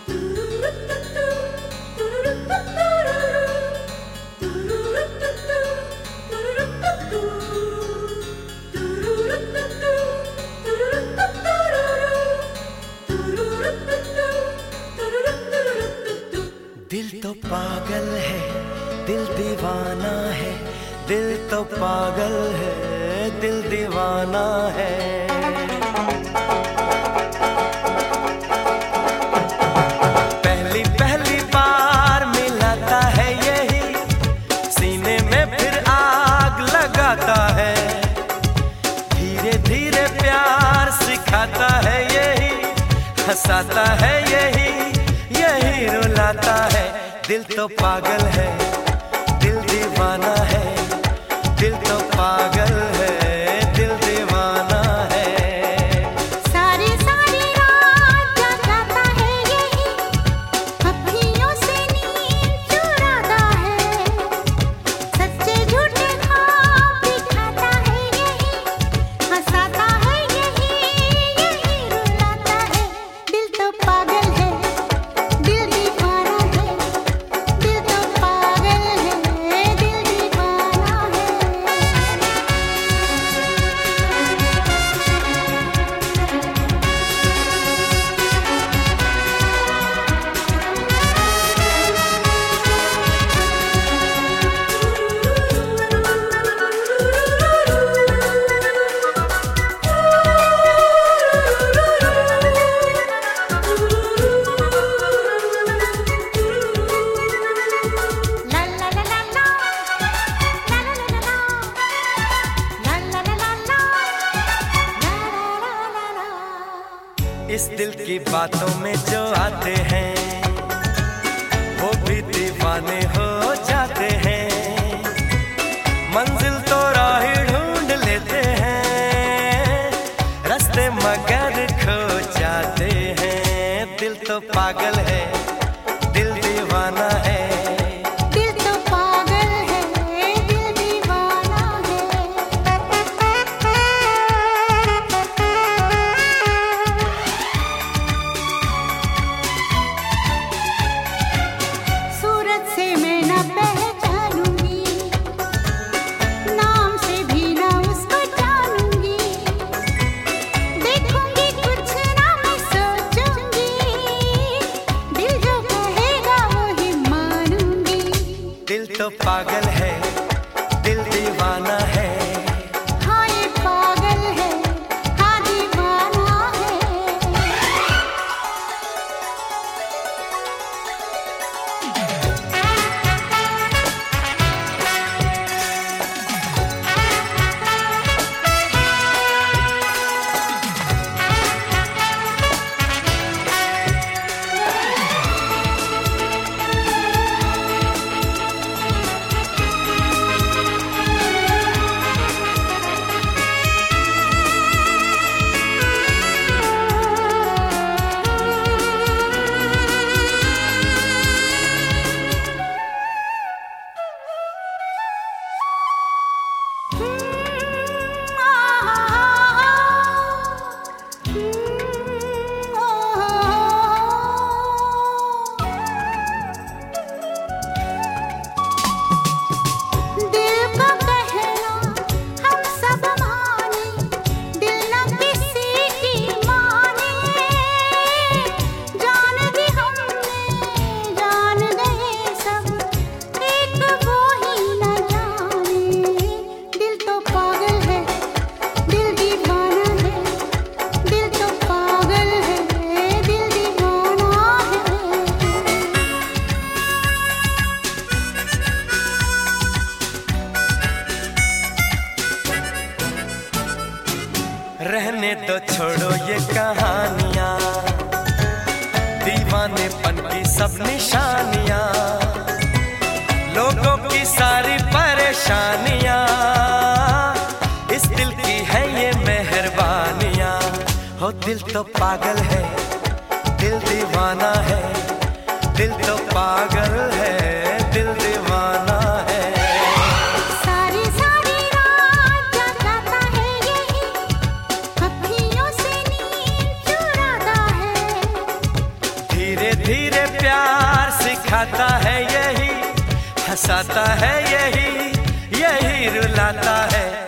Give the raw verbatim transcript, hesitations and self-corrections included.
दिल तो पागल है, दिल दीवाना है, दिल तो पागल है, दिल दीवाना है। पहली पहली बार मिलाता है यही, सीने में फिर आग लगाता है। धीरे धीरे प्यार सिखाता है यही, हंसाता है यही, यही रुलाता है। दिल तो पागल है, दिल दीवाना है, दिल तो पागल है, दिल दीवाना है। सारी सारी रात जगाता है यही, अखियों से नींद चुराता है। सच्चे झूठे ख्वाब दिखाता है यही, हंसाता है यही, यही रुलाता है। दिल तो पागल है, दिल दीवाना है, दिल तो पागल है, दिल दीवाना है। La la la la la, la la la la la, la la la la la, la la la la। इस दिल की बातों में जो आते हैं, वो भी दीवाने हो जाते हैं। मंजिल तो राह ढूंढ लेते हैं, रास्ते मगर खो जाते हैं। दिल तो पागल है, दिल दीवाना है। दिल तो पागल है, दिल दीवाना है। सूरत से मैं न पहचानूंगी, नाम से भी न उसको जानूंगी। देखूंगी कुछ ना मैं सोचूंगी, दिल जो कहेगा वही मानूंगी। दिल तो पागल है, दिल दीवाना है। हाँ ये पागल है, हाँ दीवाना है। दिल का कहना हम सब माने, दिल न किसी की माने। जान दी हमने, जान गए सब, एक वो ही न जाने। दिल तो पागल है, दिल दीवाना है, दिल तो पागल है, दिल दीवाना है। रहने दो छोड़ो ये कहानियां, दीवानेपन की सब निशानियां, लोगों की सारी परेशानियां, इस दिल की है ये मेहरबानियां। हो दिल तो पागल है, दिल दीवाना है, दिल तो पागल है, दिल दीवाना है। सारी सारी रात जगाता है यही, अखियों से नींद चुराता है। धीरे धीरे सिखाता है यही, हंसाता है यही, यही रुलाता है।